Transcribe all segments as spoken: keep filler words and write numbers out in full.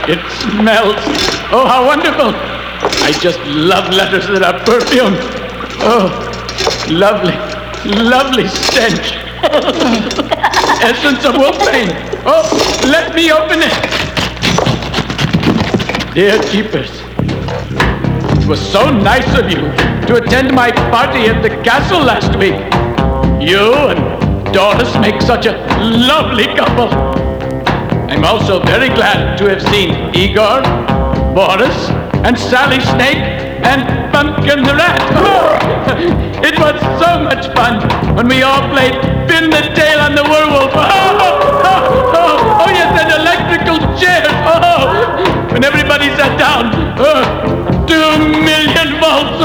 It smells. Oh, how wonderful. I just love letters that are perfumed. Oh, lovely, lovely stench. Essence of wolfbane. Oh, let me open it. Dear keepers, it was so nice of you to attend my party at the castle last week. You and Doris make such a lovely couple. I'm also very glad to have seen Igor, Boris, and Sally Snake, and Pumpkin the Rat. Oh, it was so much fun when we all played Pin the Tail on the Werewolf. Oh, oh, oh, oh, oh yes, and electrical chairs. Oh, when everybody sat down. Oh, two million volts.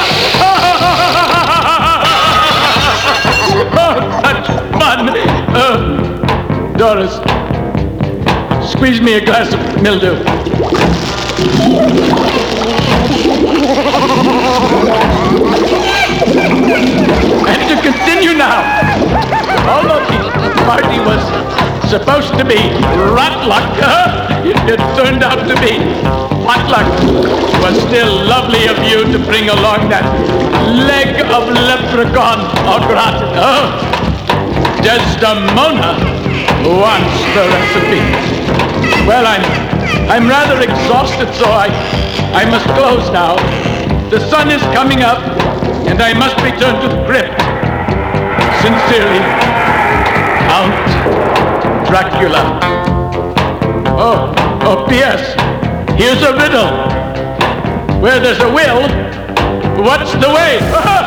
Oh, such fun. Oh, Doris, squeeze me a glass of mildew. And to continue now, although the party was supposed to be rot luck, it turned out to be potluck. It was still lovely of you to bring along that leg of leprechaun au gratin. Oh, Desdemona wants the recipe. Well, I'm I'm rather exhausted, so I I must close now. The sun is coming up, and I must return to the crypt. Sincerely, Count Dracula. Oh, oh, P S Here's a riddle. Where there's a will, what's the way?